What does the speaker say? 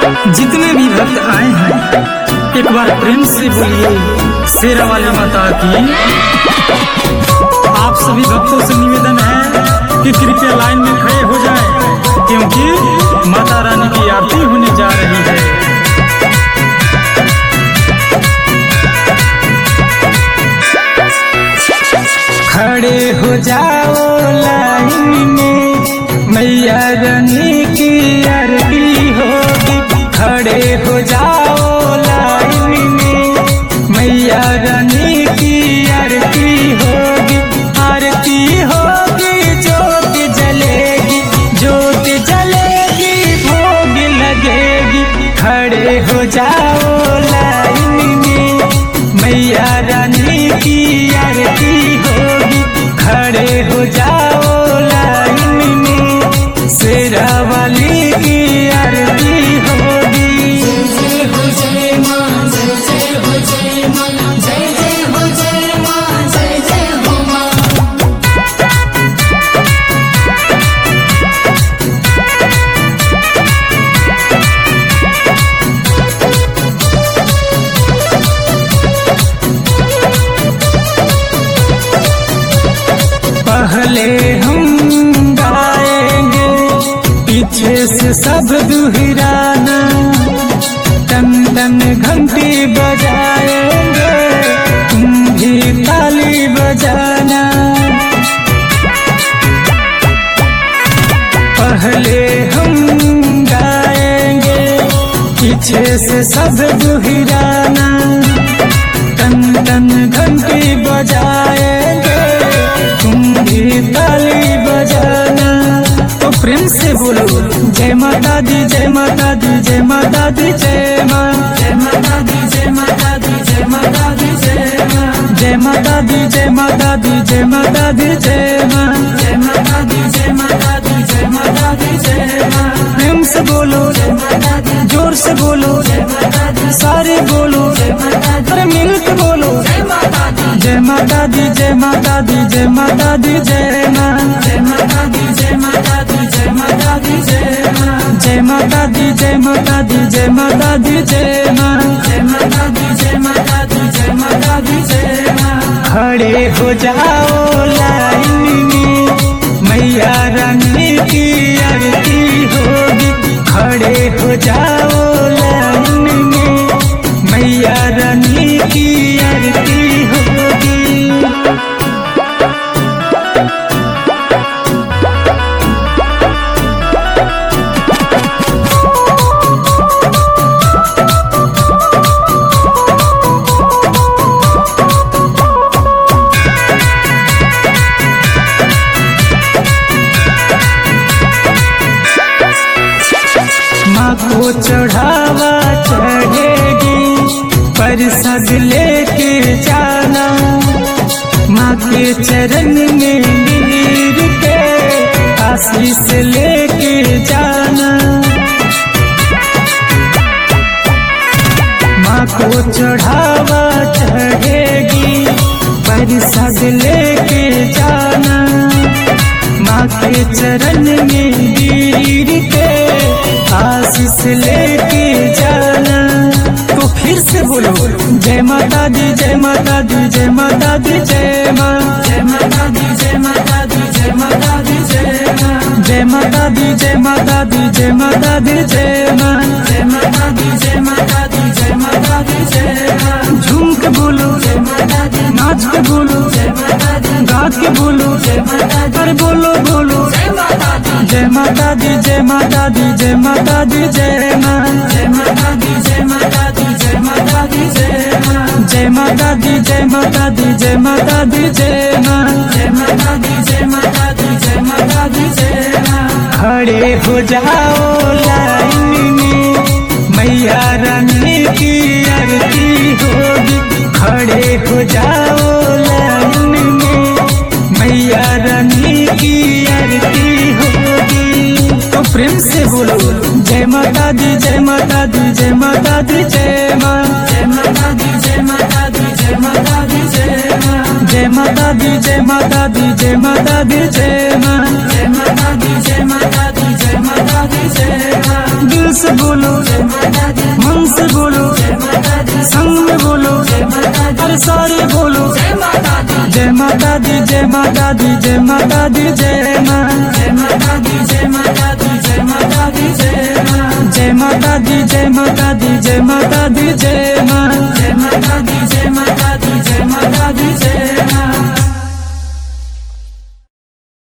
जितने भी भक्त आए हैं एक बार प्रेम से बोलिए शेरा वाली माता की। आप सभी भक्तों से निवेदन है कि कृपया लाइन में खड़े हो जाएं, क्योंकि माता रानी की आरती होने जा रही है। खड़े हो जाओ लाइन में, मैया रानी की आरती होगी। खड़े हो जाओ लाइन में, मैया रानी की आरती होगी। आरती होगी, ज्योत जलेगी, ज्योत जलेगी, भोग लगेगी। खड़े हो जाओ लाइन में, मैया रानी की आरती होगी। खड़े हो जाओ लाइन में, शेरा वाली की आरती होगी। जय हो जय मां, जय हो जय मां, जय हो जय मां, जय हो मां। पहले हम गाएंगे, पीछे से सब दुहराना। टन टन घंटी बजाएंगे, तुम भी ताली बजाना। पहले हम गाएंगे, पीछे से सब दुहराना। टन टन घंटी बजाएंगे, तुम भी ताली बजाना। तो प्रेम से बोलो जय माता दी, जय माता दी, जय माता दी, जय माँ। जय माता दी, जय माता दी, जय माता दी, जय माँ। जय माता दी, जय माता दी, जय माता दी, जय माँ। जय माता दी, जय माता दी, जय माता दी, जय माँ। प्रेम से बोलो जय माता दी, जोर से बोलो जय माता दी, सारे बोलो जय माता दी, अरे मिलके बोलो जय माता दी। जय माता दी, जय माता दी, जय माता दी, जय माँ। जय माता दी, जय माता दी, जय माता दी, जय माँ। जय माता दी, जय माता दी, जय माता दी, जय माँ। जय माता दी, जय माता दी, जय माता दी, जय माँ। खड़े हो जाओ लाइन में, मैया रानी की आरती होगी। खड़े हो जाओ लाइन में, मैया रानी की आरती होगी। माँ को चढ़ावा चढ़ेगी, प्रसाद लेके जाना। माँ के चरण में गिर के आशीष लेके जाना। माँ को चढ़ावा चढ़ेगी, प्रसाद लेके जाना। माँ के चरण में गिर के आशीष लेके जाना। तो फिर से बोलो जय माता दी, जय माता दी, जय माता दी, जय माँ। जय माता दी, जय माता दी, जय माता दी, जय माँ। जय माता दी, जय माता दी, जय माता दी, जय माँ। जय माता दी, जय माता दी, जय माता दी, जय माँ। झूम के बोलो जय माता दी, नाच के बोलो जय माता दी, गा के बोलो जय माता दी, अरे बोलो बोलो जय माता दी। जय माता दी, जय माता दी, जय माता दी, जय माँ। जय माता दी, जय माता दी, जय माता दी, जय माँ। जय माता दी, जय माता दी, जय माता दी, जय माँ। जय माता दी, जय माता दी, जय माता दी, जय माँ। खड़े हो जाओ लाइन में, मैया रानी की आरती होगी। खड़े हो जाओ लाइन में, मैया रानी की आरती होगी। तो प्रेम से बोलो जय माता दी, जय माता दी, जय माता दी, जय माँ। जय माता दी, जय माता दी, जय माता दी, जय माँ। जय माता दी, जय माता दी, जय माता दी, जय माँ। जय माता दी, जय माता दी, जय माता दी, जय माँ। दिल से बोलो, मन से बोलो, संग में बोलो, अरे सारे बोलो। जय माता दी, जय माता दी, जय माता दी, जय माता दी, जय माँ। जय माता दी, जय माता दी, जय माता दी, जय माँ। जय माता दी, जय माता दी, जय माता दी, जय माँ। जय माता दी, जय माता दी, जय माता दी, जय माँ।